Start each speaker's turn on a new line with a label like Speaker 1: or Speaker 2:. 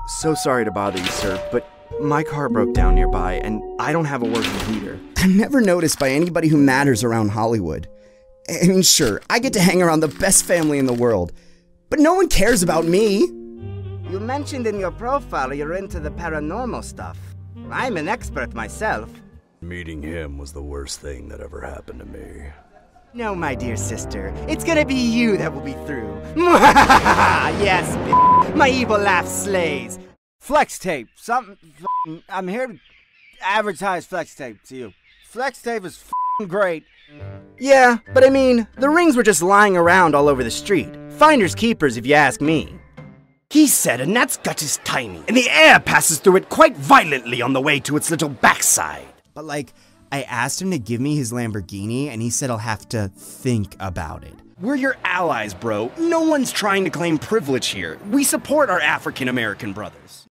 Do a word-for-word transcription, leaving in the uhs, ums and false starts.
Speaker 1: So sorry to bother you, sir, but my car broke down nearby, and I don't have a working heater.
Speaker 2: I'm never noticed by anybody who matters around Hollywood. I mean, sure, I get to hang around the best family in the world, but no one cares about me.
Speaker 3: You mentioned in your profile you're into the paranormal stuff. I'm an expert myself.
Speaker 4: Meeting him was the worst thing that ever happened to me.
Speaker 3: No, my dear sister, it's gonna be you that will be through. Yes, b- my evil laugh slays. Flex tape, something. F- I'm here to advertise Flex tape to you. Flex tape is f- great.
Speaker 1: Yeah, but I mean, the rings were just lying around all over the street. Finders keepers, if you ask me.
Speaker 5: He said a gnat's gut is tiny, and the air passes through it quite violently on the way to its little backside.
Speaker 2: But like, I asked him to give me his Lamborghini, and he said I'll have to think about it.
Speaker 5: We're your allies, bro. No one's trying to claim privilege here. We support our African-American brothers.